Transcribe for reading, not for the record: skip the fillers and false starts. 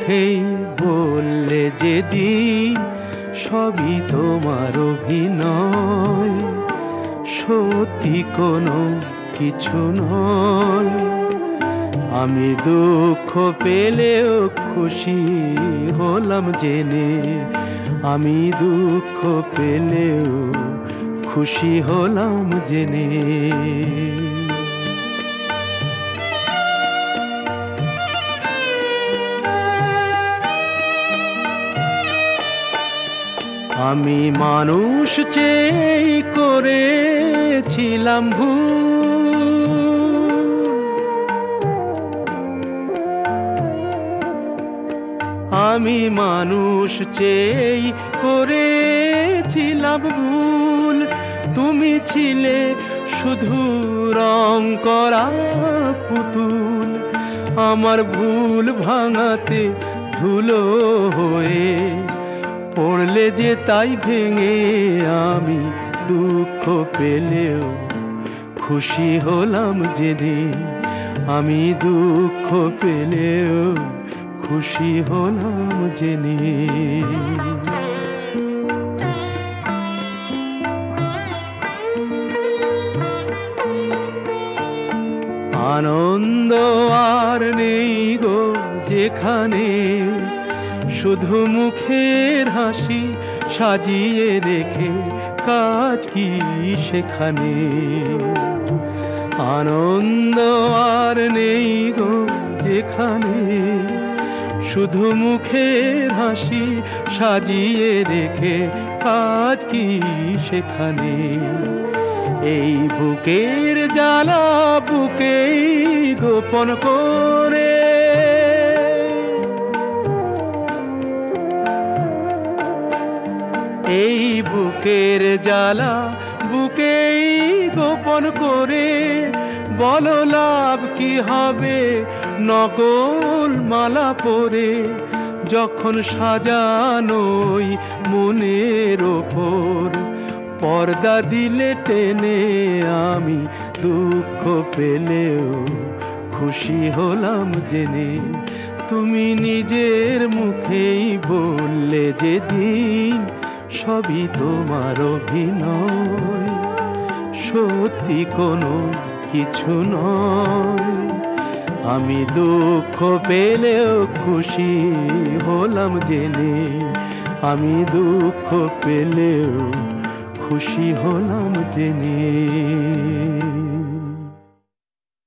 মুখেই বললে যেদিন সবই তোমার অভিনয়, সত্যি কোনো কিছু নয়। আমি দুঃখ পেলেও খুশি হলাম জেনে, আমি দুঃখ পেলেও খুশি হলাম জেনে। আমি মানুষ চেয়ে করেছিলাম ভুল, আমি মানুষ চেয়ে করেছিলাম ভুল। তুমি ছিলে শুধু রং করা পুতুল, আমার ভুল ভাঙাতে ধুলো হয়ে পড়লে যে তাই ভেঙে। আমি দুঃখ পেলেও খুশি হলাম জেনে, আমি দুঃখ পেলেও খুশি হলাম জেনে। আনন্দ আর নেই গো যেখানে, শুধু মুখের হাসি সাজিয়ে রেখে কাজ কি সেখানে। আনন্দ আর নেই গো যেখানে, শুধু মুখের হাসি সাজিয়ে রেখে কাজ কি সেখানে। এই বুকের জ্বালা বুকেই গোপন করে, এই বুকের জ্বালা বুকেই গোপন করে। বলো লাভ কি হবে নকল মালা পরে, যখন সাজানোই মনের ওপর পর্দা দিলে টেনে। আমি দুঃখ পেলেও খুশি হলাম জেনে, তুমি নিজের মুখেই বললে যেদিন সবই তোমার অভিনয়, সত্যি কোনো কিছু নয়। আমি দুঃখ পেলেও খুশি হলাম জেনে, আমি দুঃখ পেলেও খুশি হলাম জেনে।